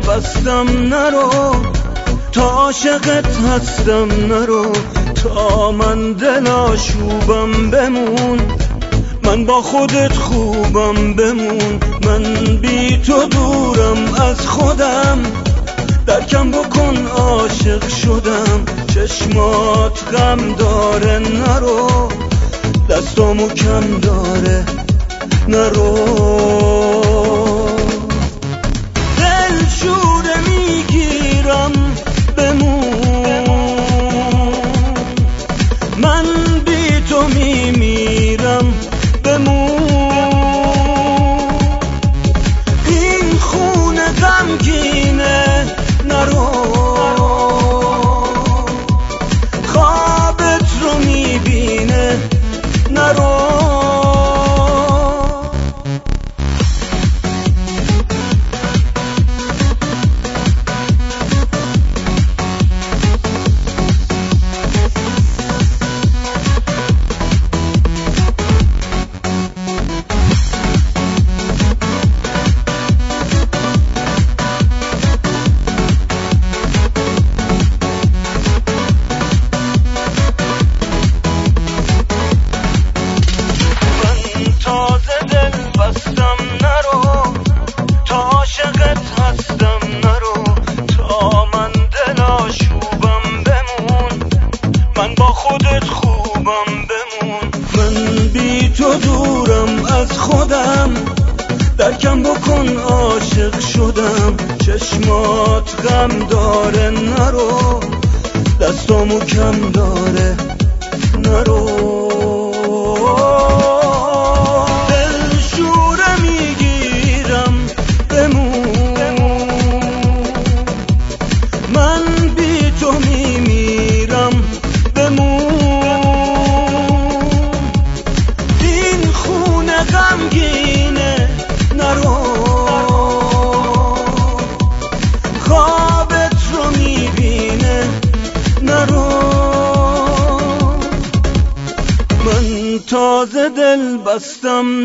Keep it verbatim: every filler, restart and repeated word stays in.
بستم نرو، تا عاشقت هستم نرو، تا من دل آشوبم بمون، من با خودت خوبم بمون، من بی تو دورم از خودم، درکم بکن عاشق شدم، چشمات غم داره نرو، دستامو کم داره نرو، دل شوره میگیرم بمون، من بی تو میمیرم بمون، این خونه غمگینه نرو، خوابت رو میبینه نرو، خودت خوبم بمون، من بی تو دورم از خودم، درکم بکن عاشق شدم، چشمات غم داره نرو، دستامو کم داره نرو، دل شوره میگیرم بمون، من بی تو میمیرم غمگینه نرو، خوابت رو میبینه نرو، من تازه دل بستم